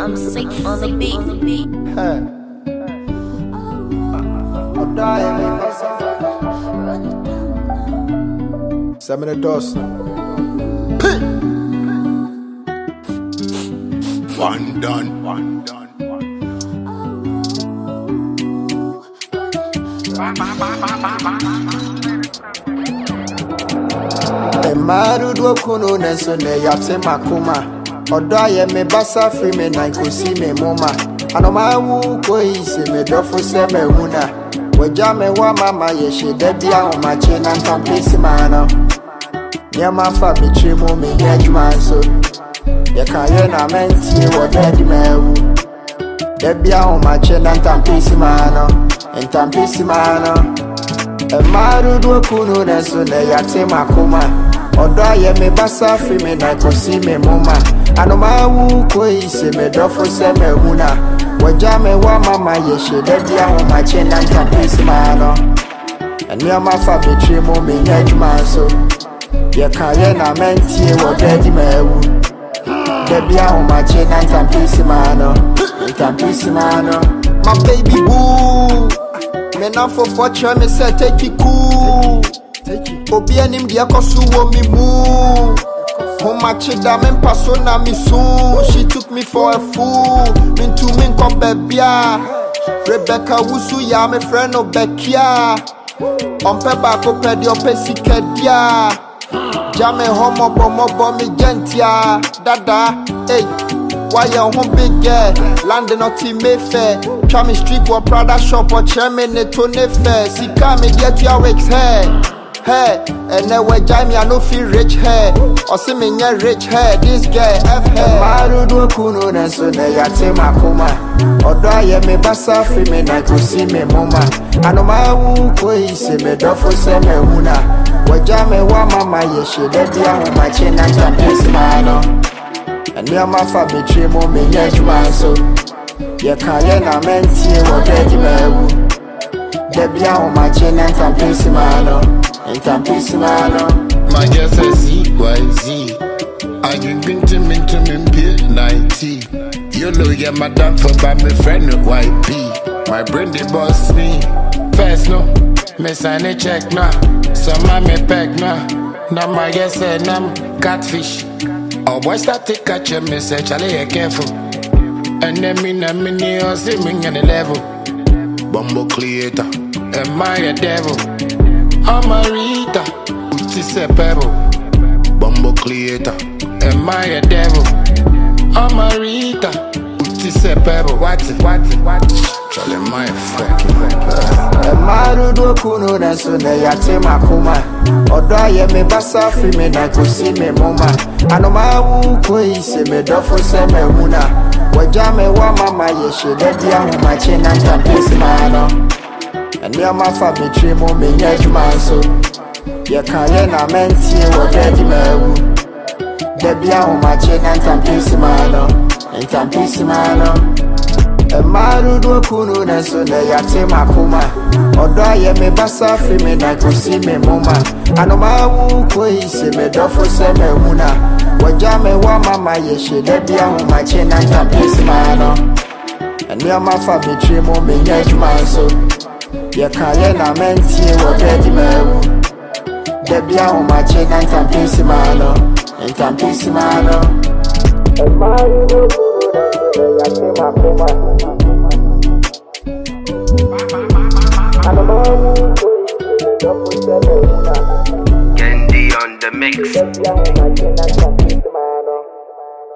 I'm sick on the beat. Hey. I'll die in 7 dust. One done. Maru do kuno nenso ne yapse makoma. Odo aye me basa free me na kosi me moma. Anoma wu ko ise me dofo se me huna. Waja me wa mama ye she dedi a o ma che na nkampesi mana. Nyama fa me trimo me nyadwuma so. Ye kan ye na menti wo dedi mewu. Debi a o ma che na nkampesi mana. Nkampesi mana. Maru do kuno nenso ne yapse makoma. Odo aye me basa free me na kosi me moma. Anoma wu ko ise me dofo se me huna. Waja me wa mama ye she dedi a o ma che na nkampesi mana. Nyama fa me trimo me nyadwuma so. Ye kan ye na menti wo dedi mewu. Debi a o ma che na nkampesi mana. Nkampesi mana. My baby boo. Me na for fortune me say take it cool. Obi anim dia kosu wo mi mu. Homa chida me paso na mi soon. She took me for a fool. Min to min ko bebia. Rebecca wusu ya me friend Obekia. Ompe ba ko pedi opesi kedia. Jame homo bomo mi gentia. Dada, hey. Why you home big girl? Landing on team Mayfair. Try me street or Prada shop or chairman it to nefair. See come me get your wigs hair. Hey, and then when Jamie I no feel rich hair. Or see me get rich hair. This guy F hair. Maru do kuno nenso ne yate makoma. Odo aye me basa free me na kosi me moma. Anoma wu ko ise me dofo se me huna. Waja me wa mama ye she dedi a ho ma che na nkampesi mana. And nyama fa me trimo me nyadwuma so. Ye kan ye na menti wo dedi mewu. Debi a o ma che na nkampesi mana. Nkampesi mana. My girl says CYZ. I been to me pay 90. You know you're my dad for by me friend YP. My brain they boss me. First no, me sign a check now. Some me peg now. Now my girl said I'm catfish. Our boy start to catch a message, I'll be careful. And then me na me or see me on the level. Bumbo creator, am I a devil? I'm a Rita, it is a pebble. Bumbo creator, am I a devil? I'm a Rita, it is a pebble. What? Charlie, my fucking Maru do kuno nenso ne yate makoma. Odo aye me basa free me na kosi me moma. Anoma wu ko ise me dofo se me huna. Waja me wa mama ye she dedi a ho ma che na nkampesi mana. Nyama fa me trimo me nyadwuma so. Ye kan ye na menti wo dedi mewu. Debi a ho ma che na nkampesi mana. Nkampesi mana. Maru do kuno nenso ne yate makoma. Odo aye me basa free me na kosi me moma. Anoma wu ko ise me dofo se me huna. Waja me wa mama ye she dedi a ho ma che na nkampesi mana. Nyama fa me trimo me nyadwuma so. Ye kan ye na menti wo dedi mewu. Debi a ho ma che na nkampesi mana. Nkampesi mana. Maru do kuno nenso ne yate makoma. Candy on the mix.